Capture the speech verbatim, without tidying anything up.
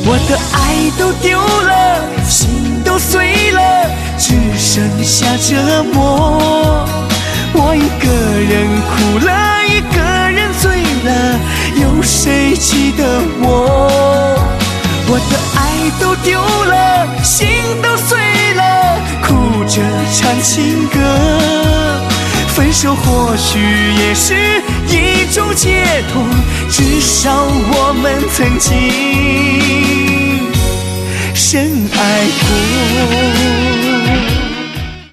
我的爱都丢了，心都碎了，只剩下折磨。我一个人哭了，一个人醉了，有谁记得我？我的爱都丢了，心都碎了，哭着唱情歌。分手或许也是一种解脱，至少我们曾经深爱过。